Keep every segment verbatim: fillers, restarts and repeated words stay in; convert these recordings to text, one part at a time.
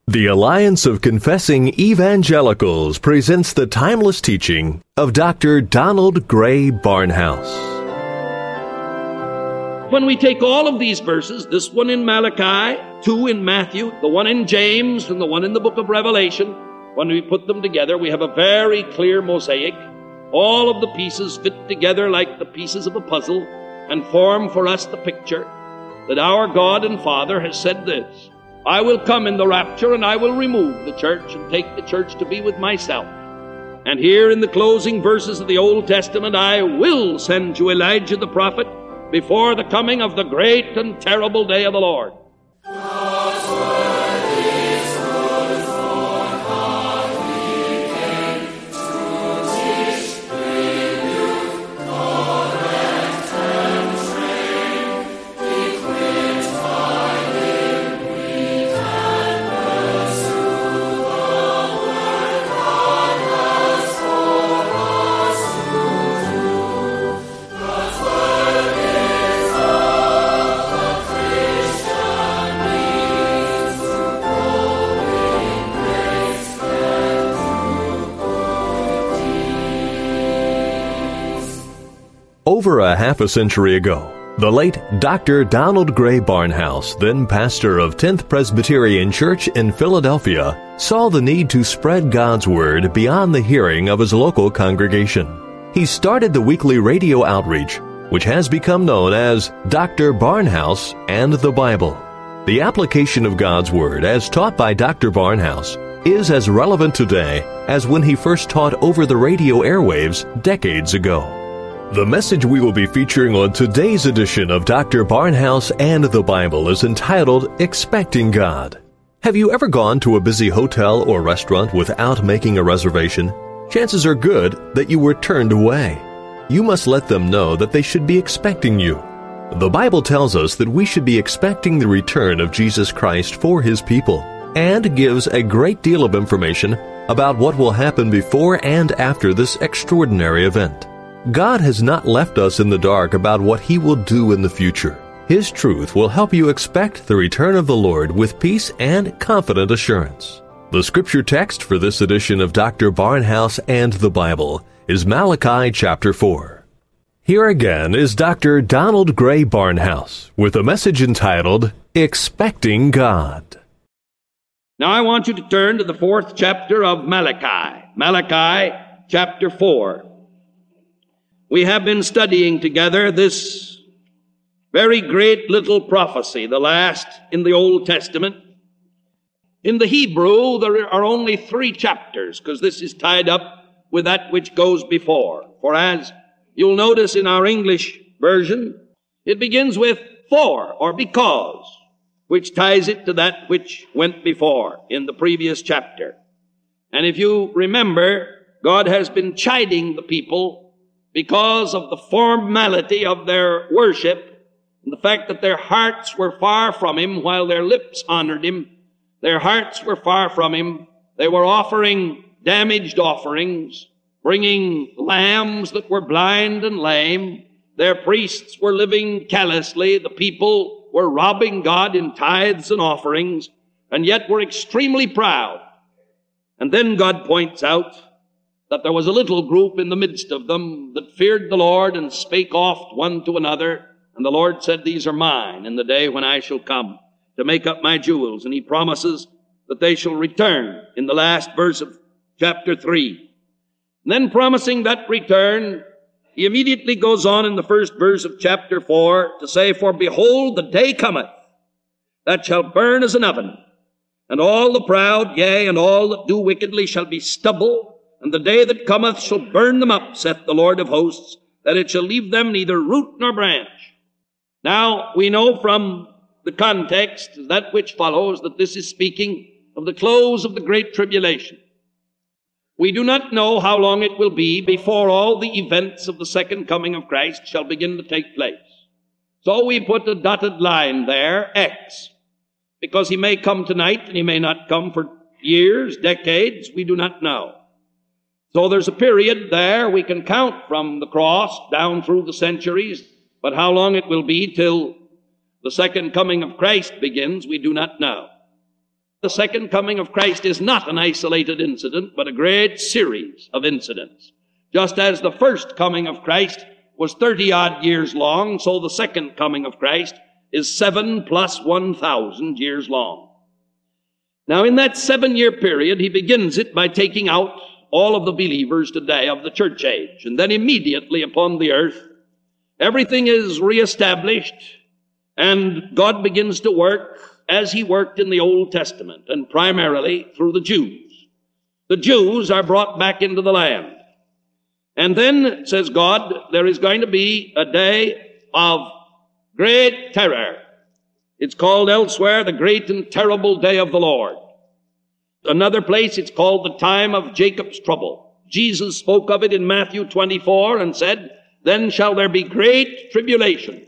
The Alliance of Confessing Evangelicals presents the timeless teaching of Doctor Donald Grey Barnhouse. When we take all of these verses, this one in Malachi, two in Matthew, the one in James, and the one in the book of Revelation, when we put them together, we have a very clear mosaic. All of the pieces fit together like the pieces of a puzzle and form for us the picture that our God and Father has said this: I will come in the rapture, and I will remove the church and take the church to be with myself. And here in the closing verses of the Old Testament, I will send you Elijah the prophet before the coming of the great and terrible day of the Lord. Over a half a century ago, the late Doctor Donald Grey Barnhouse, then pastor of tenth Presbyterian Church in Philadelphia, saw the need to spread God's Word beyond the hearing of his local congregation. He started the weekly radio outreach, which has become known as Doctor Barnhouse and the Bible. The application of God's Word, as taught by Doctor Barnhouse, is as relevant today as when he first taught over the radio airwaves decades ago. The message we will be featuring on today's edition of Doctor Barnhouse and the Bible is entitled Expecting God. Have you ever gone to a busy hotel or restaurant without making a reservation? Chances are good that you were turned away. You must let them know that they should be expecting you. The Bible tells us that we should be expecting the return of Jesus Christ for His people, and gives a great deal of information about what will happen before and after this extraordinary event. God has not left us in the dark about what He will do in the future. His truth will help you expect the return of the Lord with peace and confident assurance. The scripture text for this edition of Doctor Barnhouse and the Bible is Malachi chapter four. Here again is Doctor Donald Grey Barnhouse with a message entitled Expecting God. Now I want you to turn to the fourth chapter of Malachi. Malachi chapter four. We have been studying together this very great little prophecy, the last in the Old Testament. In the Hebrew, there are only three chapters, because this is tied up with that which goes before. For as you'll notice in our English version, it begins with for, or because, which ties it to that which went before in the previous chapter. And if you remember, God has been chiding the people because of the formality of their worship and the fact that their hearts were far from Him while their lips honored Him. Their hearts were far from Him. They were offering damaged offerings, bringing lambs that were blind and lame. Their priests were living callously. The people were robbing God in tithes and offerings, and yet were extremely proud. And then God points out that there was a little group in the midst of them that feared the Lord and spake oft one to another. And the Lord said, These are mine in the day when I shall come to make up my jewels. And He promises that they shall return in the last verse of chapter three. And then promising that return, He immediately goes on in the first verse of chapter four to say, For behold, the day cometh that shall burn as an oven, and all the proud, yea, and all that do wickedly shall be stubble. And the day that cometh shall burn them up, saith the Lord of hosts, that it shall leave them neither root nor branch. Now, we know from the context, that which follows, that this is speaking of the close of the great tribulation. We do not know how long it will be before all the events of the second coming of Christ shall begin to take place. So we put a dotted line there, X, because He may come tonight and He may not come for years, decades, we do not know. So there's a period there we can count from the cross down through the centuries, but how long it will be till the second coming of Christ begins, we do not know. The second coming of Christ is not an isolated incident, but a great series of incidents. Just as the first coming of Christ was thirty-odd years long, so the second coming of Christ is seven plus one thousand years long. Now, in that seven-year period, he begins it by taking out all of the believers today of the church age. And then immediately upon the earth, everything is reestablished, and God begins to work as he worked in the Old Testament, and primarily through the Jews. The Jews are brought back into the land. And then, says God, there is going to be a day of great terror. It's called elsewhere the great and terrible day of the Lord. Another place, it's called the time of Jacob's trouble. Jesus spoke of it in Matthew twenty-four and said, then shall there be great tribulation.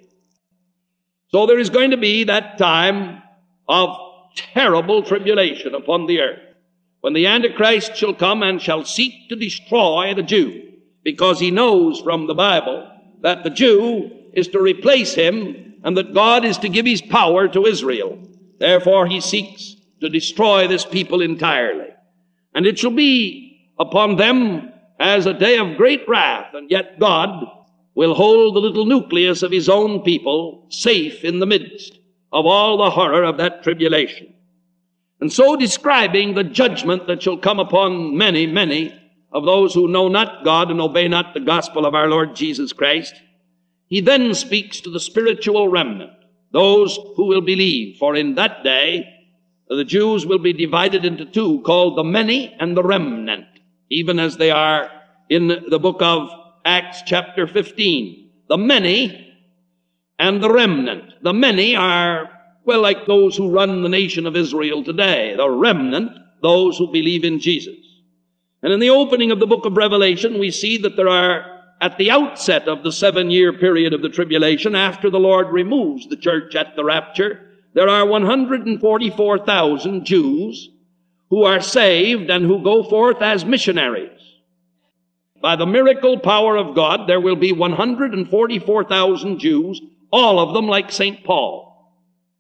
So there is going to be that time of terrible tribulation upon the earth, when the Antichrist shall come and shall seek to destroy the Jew, because he knows from the Bible that the Jew is to replace him and that God is to give his power to Israel. Therefore he seeks to destroy this people entirely. And it shall be upon them as a day of great wrath, and yet God will hold the little nucleus of his own people safe in the midst of all the horror of that tribulation. And so describing the judgment that shall come upon many, many of those who know not God and obey not the gospel of our Lord Jesus Christ, he then speaks to the spiritual remnant, those who will believe. For in that day, the Jews will be divided into two, called the many and the remnant, even as they are in the book of Acts chapter fifteen. The many and the remnant. The many are, well, like those who run the nation of Israel today. The remnant, those who believe in Jesus. And in the opening of the book of Revelation, we see that there are, at the outset of the seven-year period of the tribulation, after the Lord removes the church at the rapture, there are one hundred forty-four thousand Jews who are saved and who go forth as missionaries. By the miracle power of God, there will be one hundred forty-four thousand Jews, all of them like Saint Paul.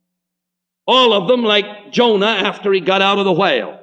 All of them like Jonah after he got out of the whale.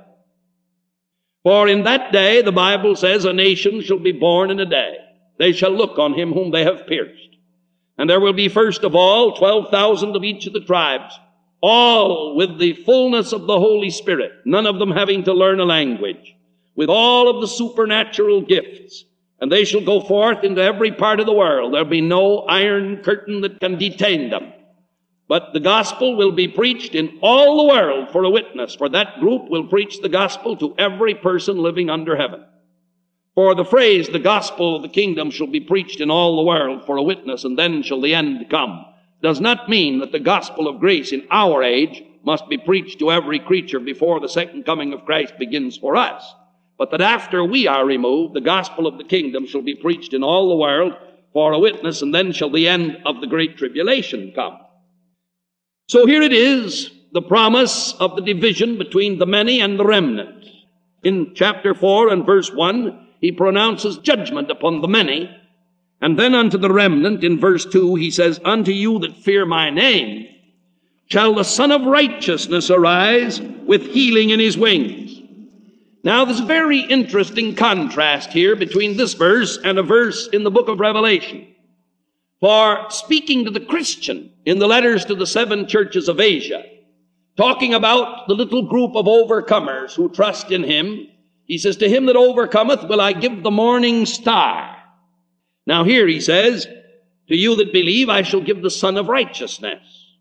For in that day, the Bible says, a nation shall be born in a day. They shall look on him whom they have pierced. And there will be first of all twelve thousand of each of the tribes, all with the fullness of the Holy Spirit, none of them having to learn a language, with all of the supernatural gifts. And they shall go forth into every part of the world. There'll be no iron curtain that can detain them. But the gospel will be preached in all the world for a witness, for that group will preach the gospel to every person living under heaven. For the phrase, the gospel of the kingdom shall be preached in all the world for a witness, and then shall the end come, does not mean that the gospel of grace in our age must be preached to every creature before the second coming of Christ begins for us, but that after we are removed, the gospel of the kingdom shall be preached in all the world for a witness, and then shall the end of the great tribulation come. So here it is, the promise of the division between the many and the remnant. In chapter four and verse one, he pronounces judgment upon the many, and then unto the remnant, in verse two, he says, unto you that fear my name shall the Son of Righteousness arise with healing in his wings. Now, there's a very interesting contrast here between this verse and a verse in the book of Revelation. For speaking to the Christian in the letters to the seven churches of Asia, talking about the little group of overcomers who trust in him, he says, to him that overcometh will I give the morning star. Now here he says, to you that believe I shall give the Son of Righteousness.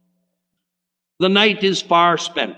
The night is far spent.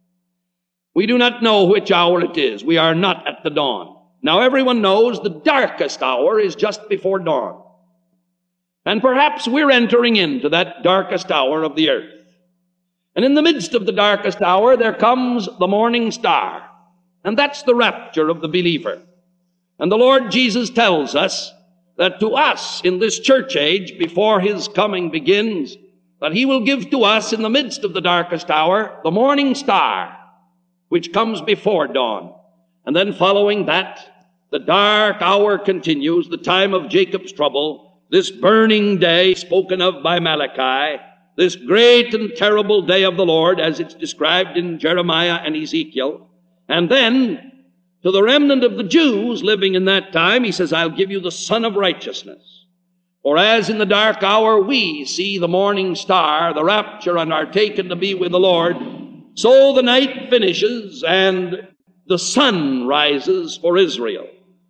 We do not know which hour it is. We are not at the dawn. Now everyone knows the darkest hour is just before dawn. And perhaps we're entering into that darkest hour of the earth. And in the midst of the darkest hour, there comes the morning star. And that's the rapture of the believer. And the Lord Jesus tells us that to us in this church age, before his coming begins, that he will give to us in the midst of the darkest hour the morning star, which comes before dawn. And then following that, the dark hour continues, the time of Jacob's trouble, this burning day spoken of by Malachi, this great and terrible day of the Lord, as it's described in Jeremiah and Ezekiel. And then, to the remnant of the Jews living in that time, he says, I'll give you the Son of Righteousness. For as in the dark hour we see the morning star, the rapture, and are taken to be with the Lord, so the night finishes and the sun rises for Israel.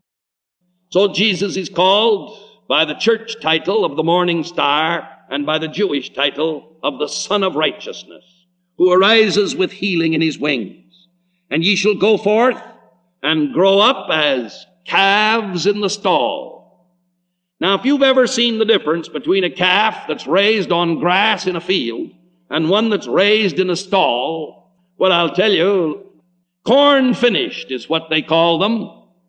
So Jesus is called by the church title of the morning star and by the Jewish title of the Son of Righteousness, who arises with healing in his wings. And ye shall go forth and grow up as calves in the stall. Now, if you've ever seen the difference between a calf that's raised on grass in a field and one that's raised in a stall, well, I'll tell you, corn finished is what they call them.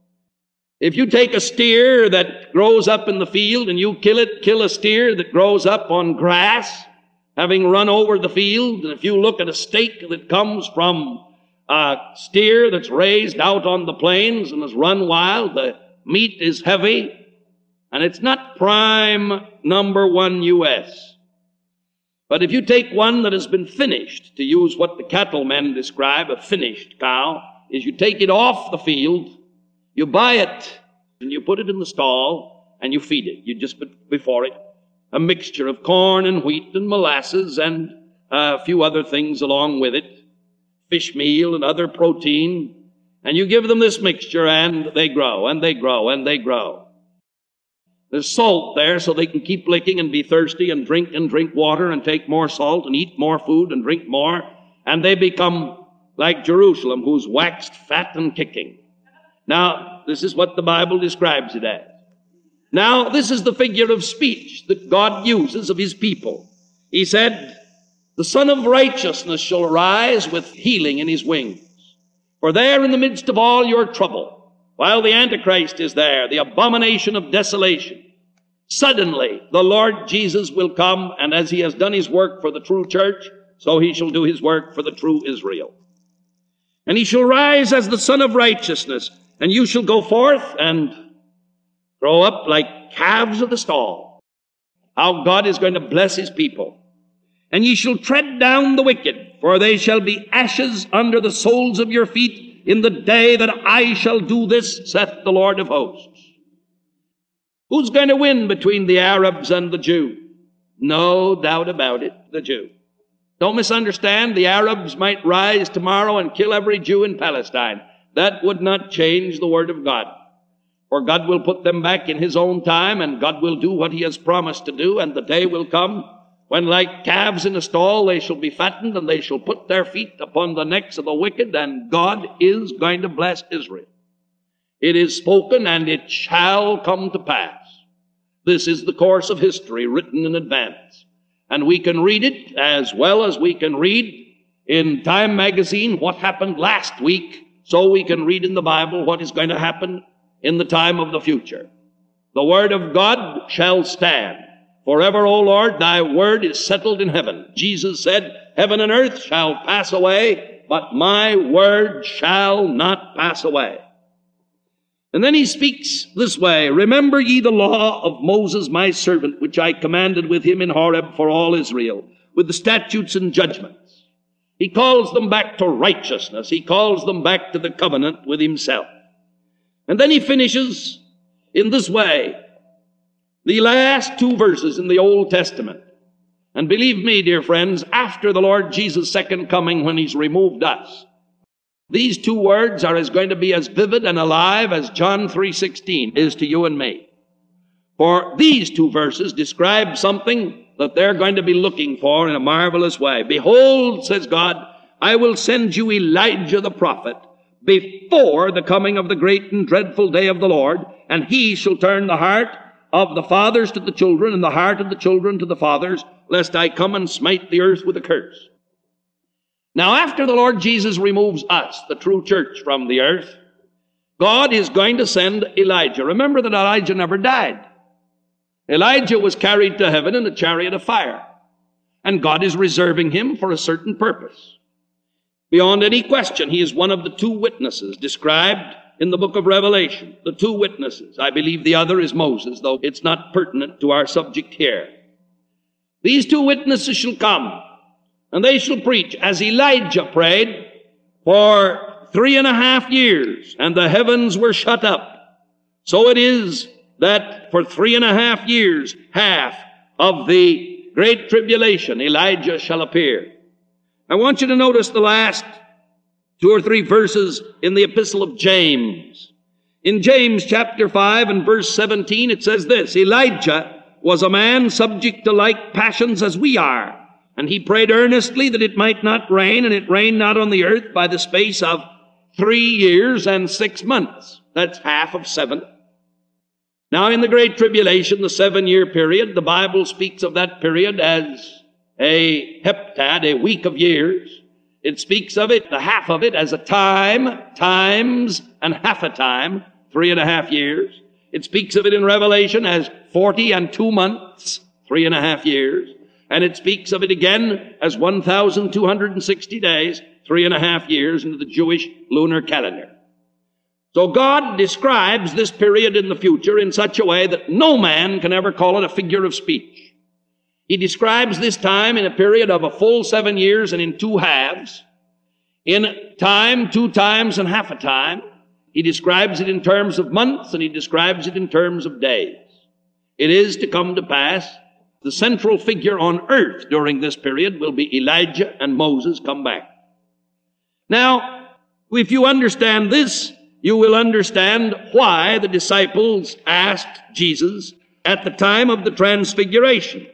If you take a steer that grows up in the field and you kill it, kill a steer that grows up on grass, having run over the field, and if you look at a steak that comes from a steer that's raised out on the plains and has run wild, the meat is heavy, and it's not prime number one U S. But if you take one that has been finished, to use what the cattlemen describe, a finished cow, is you take it off the field, you buy it, and you put it in the stall, and you feed it. You just put before it a mixture of corn and wheat and molasses and a few other things along with it, fish meal and other protein, and you give them this mixture, and they grow, and they grow, and they grow. There's salt there so they can keep licking and be thirsty and drink and drink water and take more salt and eat more food and drink more, and they become like Jerusalem, who's waxed fat and kicking. Now, this is what the Bible describes it as. Now, this is the figure of speech that God uses of his people. He said, the Son of Righteousness shall arise with healing in his wings. For there in the midst of all your trouble, while the Antichrist is there, the abomination of desolation, suddenly the Lord Jesus will come, and as he has done his work for the true church, so he shall do his work for the true Israel. And he shall rise as the Son of Righteousness, and you shall go forth and grow up like calves of the stall. How God is going to bless his people. And ye shall tread down the wicked, for they shall be ashes under the soles of your feet in the day that I shall do this, saith the Lord of hosts. Who's going to win between the Arabs and the Jew? No doubt about it, the Jew. Don't misunderstand, the Arabs might rise tomorrow and kill every Jew in Palestine. That would not change the word of God. For God will put them back in his own time, and God will do what he has promised to do, and the day will come when, like calves in a stall, they shall be fattened, and they shall put their feet upon the necks of the wicked, and God is going to bless Israel. It is spoken, and it shall come to pass. This is the course of history written in advance. And we can read it as well as we can read in Time magazine what happened last week, so we can read in the Bible what is going to happen in the time of the future. The word of God shall stand. Forever, O Lord, thy word is settled in heaven. Jesus said, heaven and earth shall pass away, but my word shall not pass away. And then he speaks this way, remember ye the law of Moses my servant, which I commanded with him in Horeb for all Israel, with the statutes and judgments. He calls them back to righteousness. He calls them back to the covenant with himself. And then he finishes in this way, the last two verses in the Old Testament. And believe me, dear friends, after the Lord Jesus' second coming, when he's removed us, these two words are as going to be as vivid and alive as John three sixteen is to you and me. For these two verses describe something that they're going to be looking for in a marvelous way. Behold, says God, I will send you Elijah the prophet before the coming of the great and dreadful day of the Lord, and he shall turn the heart of the fathers to the children, and the heart of the children to the fathers, lest I come and smite the earth with a curse. Now, after the Lord Jesus removes us, the true church, from the earth, God is going to send Elijah. Remember that Elijah never died. Elijah was carried to heaven in a chariot of fire, and God is reserving him for a certain purpose. Beyond any question, he is one of the two witnesses described in the book of Revelation, the two witnesses. I believe the other is Moses, though it's not pertinent to our subject here. These two witnesses shall come, and they shall preach, as Elijah prayed, for three and a half years, and the heavens were shut up. So it is that for three and a half years, half of the great tribulation, Elijah shall appear. I want you to notice the last two or three verses in the epistle of James. In James chapter five and verse seventeen, it says this, Elijah was a man subject to like passions as we are, and he prayed earnestly that it might not rain, and it rained not on the earth by the space of three years and six months. That's half of seven. Now in the Great Tribulation, the seven-year period, the Bible speaks of that period as a heptad, a week of years. It speaks of it, the half of it, as a time, times, and half a time, three and a half years. It speaks of it in Revelation as forty and two months, three and a half years. And it speaks of it again as one thousand two hundred sixty days, three and a half years into the Jewish lunar calendar. So God describes this period in the future in such a way that no man can ever call it a figure of speech. He describes this time in a period of a full seven years and in two halves. In time, two times, and half a time. He describes it in terms of months, and he describes it in terms of days. It is to come to pass, the central figure on earth during this period will be Elijah and Moses come back. Now, if you understand this, you will understand why the disciples asked Jesus at the time of the Transfiguration.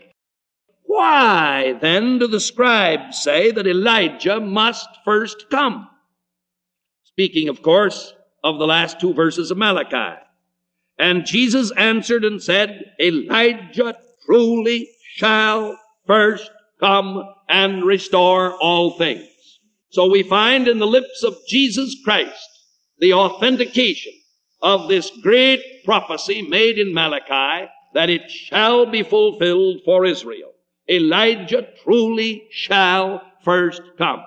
Why, then, do the scribes say that Elijah must first come? Speaking, of course, of the last two verses of Malachi. And Jesus answered and said, Elijah truly shall first come and restore all things. So we find in the lips of Jesus Christ the authentication of this great prophecy made in Malachi that it shall be fulfilled for Israel. Elijah truly shall first come.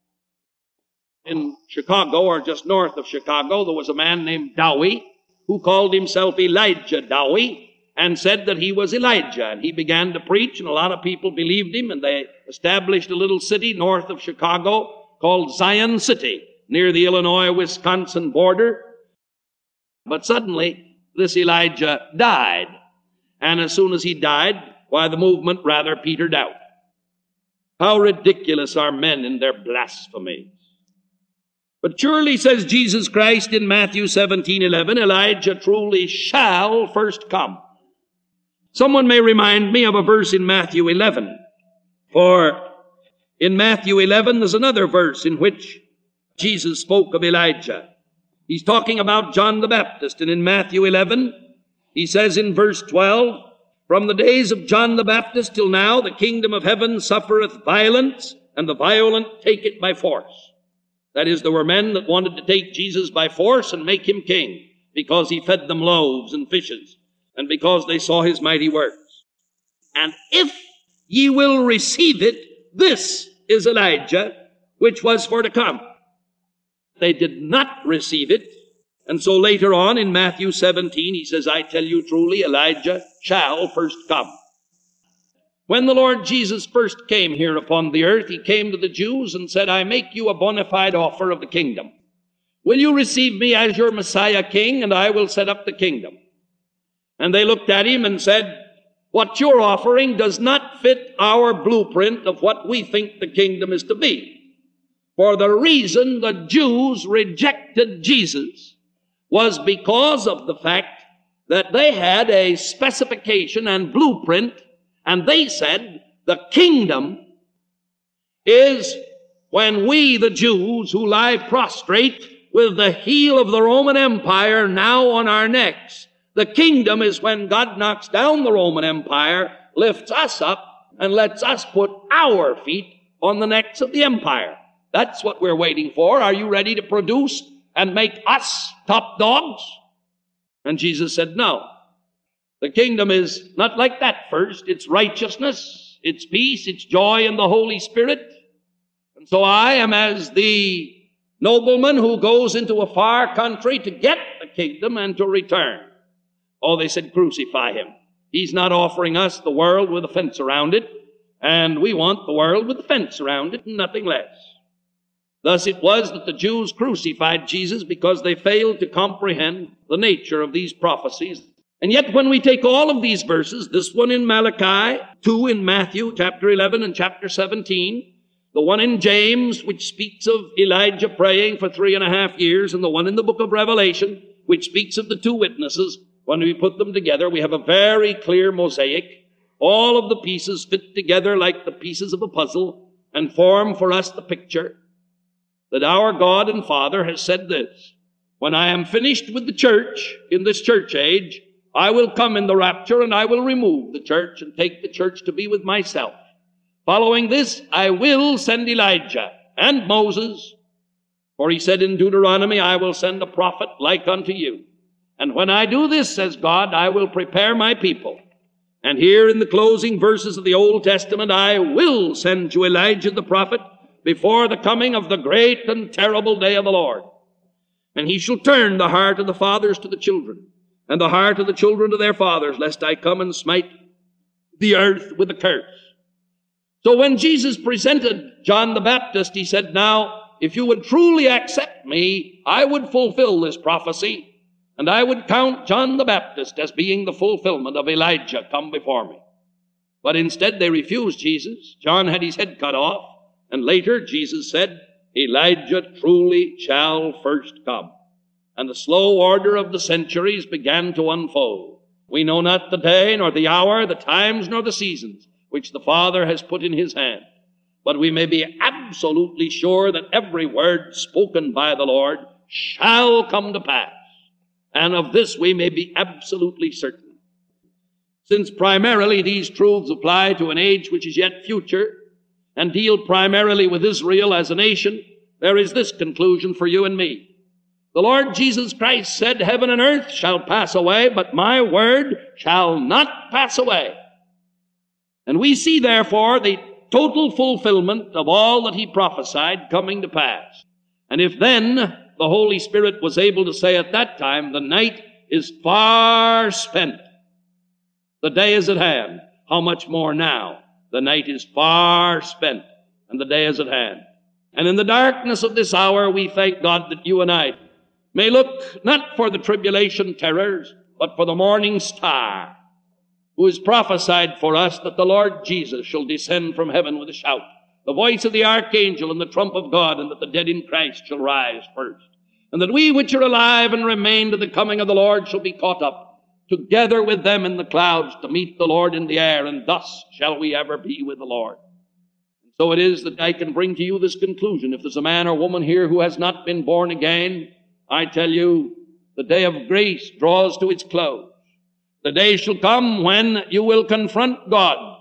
In Chicago, or just north of Chicago, there was a man named Dowie who called himself Elijah Dowie and said that he was Elijah. And he began to preach, and a lot of people believed him, and they established a little city north of Chicago called Zion City, near the Illinois-Wisconsin border. But suddenly, this Elijah died. And as soon as he died, why, the movement rather petered out. How ridiculous are men in their blasphemies. But surely, says Jesus Christ in Matthew seventeen eleven, Elijah truly shall first come. Someone may remind me of a verse in Matthew eleven. For in Matthew eleven, there's another verse in which Jesus spoke of Elijah. He's talking about John the Baptist. And in Matthew eleven, he says in verse twelve, From the days of John the Baptist till now, the kingdom of heaven suffereth violence, and the violent take it by force. That is, there were men that wanted to take Jesus by force and make him king, because he fed them loaves and fishes, and because they saw his mighty works. And if ye will receive it, this is Elijah, which was for to come. They did not receive it. And so later on in Matthew seventeen, he says, I tell you truly, Elijah shall first come. When the Lord Jesus first came here upon the earth, he came to the Jews and said, I make you a bona fide offer of the kingdom. Will you receive me as your Messiah king, and I will set up the kingdom? And they looked at him and said, what you're offering does not fit our blueprint of what we think the kingdom is to be. For the reason the Jews rejected Jesus was because of the fact that they had a specification and blueprint, and they said the kingdom is when we, the Jews, who lie prostrate with the heel of the Roman Empire now on our necks, the kingdom is when God knocks down the Roman Empire, lifts us up, and lets us put our feet on the necks of the empire. That's what we're waiting for. Are you ready to produce and make us top dogs? And Jesus said, no. The kingdom is not like that first. It's righteousness, it's peace, it's joy in the Holy Spirit. And so I am as the nobleman who goes into a far country to get the kingdom and to return. Oh, they said, crucify him. He's not offering us the world with a fence around it. And we want the world with a fence around it and nothing less. Thus it was that the Jews crucified Jesus because they failed to comprehend the nature of these prophecies. And yet when we take all of these verses, this one in Malachi, two in Matthew chapter eleven and chapter seventeen, the one in James which speaks of Elijah praying for three and a half years, and the one in the book of Revelation which speaks of the two witnesses, when we put them together, we have a very clear mosaic. All of the pieces fit together like the pieces of a puzzle and form for us the picture that our God and Father has said this: when I am finished with the church in this church age, I will come in the rapture and I will remove the church and take the church to be with myself. Following this, I will send Elijah and Moses, for he said in Deuteronomy, I will send a prophet like unto you. And when I do this, says God, I will prepare my people. And here in the closing verses of the Old Testament, I will send you Elijah the prophet before the coming of the great and terrible day of the Lord. And he shall turn the heart of the fathers to the children, and the heart of the children to their fathers, lest I come and smite the earth with a curse. So when Jesus presented John the Baptist, he said, now, if you would truly accept me, I would fulfill this prophecy, and I would count John the Baptist as being the fulfillment of Elijah come before me. But instead they refused Jesus. John had his head cut off. And later, Jesus said, Elijah truly shall first come. And the slow order of the centuries began to unfold. We know not the day, nor the hour, the times, nor the seasons, which the Father has put in his hand. But we may be absolutely sure that every word spoken by the Lord shall come to pass. And of this we may be absolutely certain. Since primarily these truths apply to an age which is yet future, and deal primarily with Israel as a nation, there is this conclusion for you and me. The Lord Jesus Christ said, heaven and earth shall pass away, but my word shall not pass away. And we see, therefore, the total fulfillment of all that he prophesied coming to pass. And if then the Holy Spirit was able to say at that time, the night is far spent, the day is at hand, how much more now? The night is far spent, and the day is at hand. And in the darkness of this hour, we thank God that you and I may look not for the tribulation terrors, but for the morning star, who is prophesied for us that the Lord Jesus shall descend from heaven with a shout, the voice of the archangel and the trump of God, and that the dead in Christ shall rise first. And that we which are alive and remain to the coming of the Lord shall be caught up together with them in the clouds to meet the Lord in the air, and thus shall we ever be with the Lord. And so it is that I can bring to you this conclusion. If there's a man or woman here who has not been born again, I tell you, the day of grace draws to its close. The day shall come when you will confront God.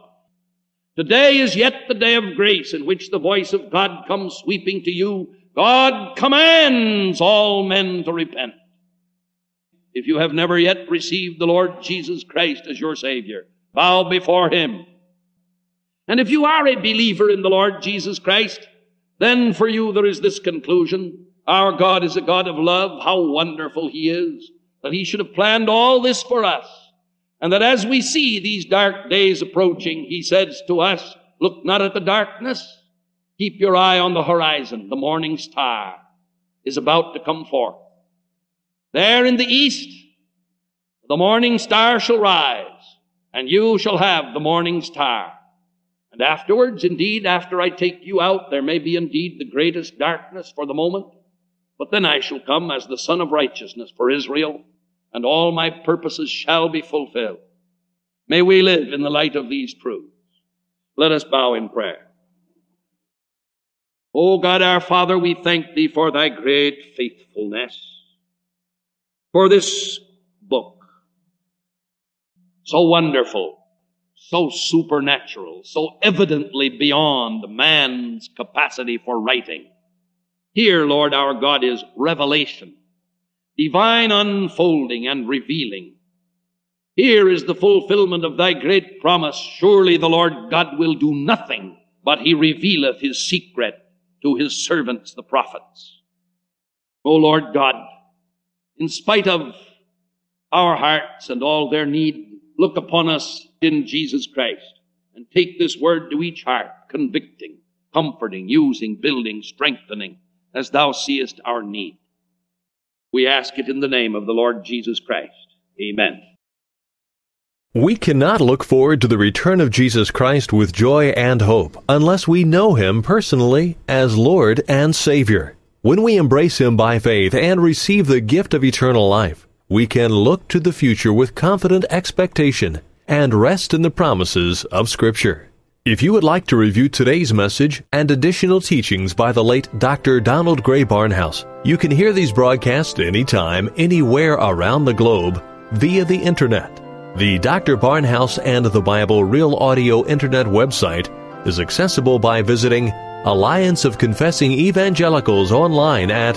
Today is yet the day of grace in which the voice of God comes sweeping to you. God commands all men to repent. If you have never yet received the Lord Jesus Christ as your Savior, bow before him. And if you are a believer in the Lord Jesus Christ, then for you there is this conclusion. Our God is a God of love. How wonderful he is, that he should have planned all this for us. And that as we see these dark days approaching, he says to us, look not at the darkness. Keep your eye on the horizon. The morning star is about to come forth. There in the east, the morning star shall rise, and you shall have the morning star. And afterwards, indeed, after I take you out, there may be indeed the greatest darkness for the moment, but then I shall come as the Son of Righteousness for Israel, and all my purposes shall be fulfilled. May we live in the light of these truths. Let us bow in prayer. O God our Father, we thank thee for thy great faithfulness, for this book, so wonderful, so supernatural, so evidently beyond man's capacity for writing. Here, Lord our God, is revelation, divine unfolding and revealing. Here is the fulfillment of thy great promise. Surely the Lord God will do nothing, but he revealeth his secret to his servants, the prophets. O Lord God, in spite of our hearts and all their need, look upon us in Jesus Christ and take this word to each heart, convicting, comforting, using, building, strengthening, as thou seest our need. We ask it in the name of the Lord Jesus Christ. Amen. We cannot look forward to the return of Jesus Christ with joy and hope unless we know Him personally as Lord and Savior. When we embrace Him by faith and receive the gift of eternal life, we can look to the future with confident expectation and rest in the promises of Scripture. If you would like to review today's message and additional teachings by the late Doctor Donald Grey Barnhouse, you can hear these broadcasts anytime, anywhere around the globe via the Internet. The Doctor Barnhouse and the Bible Real Audio Internet website is accessible by visiting Alliance of Confessing Evangelicals online at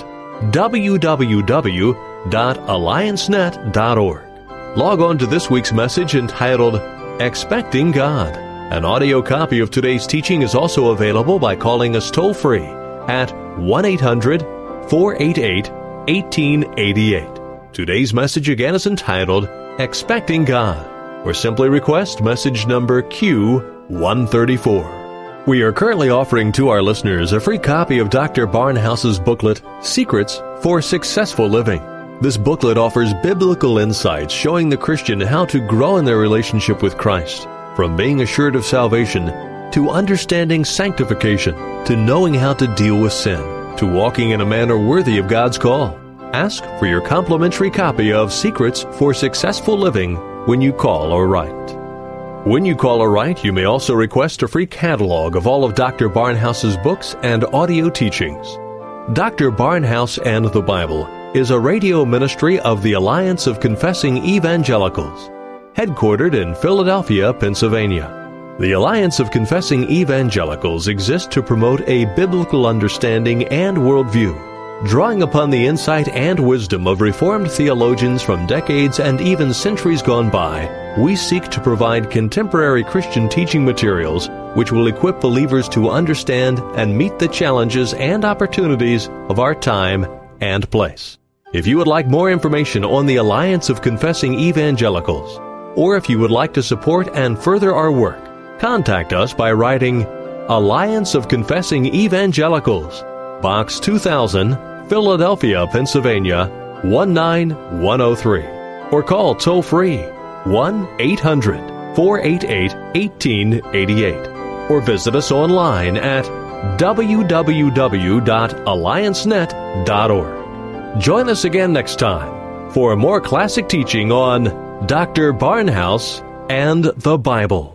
w w w dot alliance net dot org. Log on to this week's message entitled Expecting God. An audio copy of today's teaching is also available by calling us toll-free at one eight hundred four eight eight one eight eight eight. Today's message again is entitled Expecting God, or simply request message number Q one thirty-four. We are currently offering to our listeners a free copy of Doctor Barnhouse's booklet, Secrets for Successful Living. This booklet offers biblical insights showing the Christian how to grow in their relationship with Christ, from being assured of salvation, to understanding sanctification, to knowing how to deal with sin, to walking in a manner worthy of God's call. Ask for your complimentary copy of Secrets for Successful Living when you call or write. When you call or write, you may also request a free catalog of all of Doctor Barnhouse's books and audio teachings. Doctor Barnhouse and the Bible is a radio ministry of the Alliance of Confessing Evangelicals, headquartered in Philadelphia, Pennsylvania. The Alliance of Confessing Evangelicals exists to promote a biblical understanding and worldview, drawing upon the insight and wisdom of Reformed theologians from decades and even centuries gone by. We seek to provide contemporary Christian teaching materials which will equip believers to understand and meet the challenges and opportunities of our time and place. If you would like more information on the Alliance of Confessing Evangelicals, or if you would like to support and further our work, contact us by writing Alliance of Confessing Evangelicals, Box two thousand, Philadelphia, Pennsylvania, one nine one oh three, or call toll-free one eight hundred four eight eight one eight eight eight, or visit us online at w w w dot alliance net dot org. Join us again next time for more classic teaching on Doctor Barnhouse and the Bible.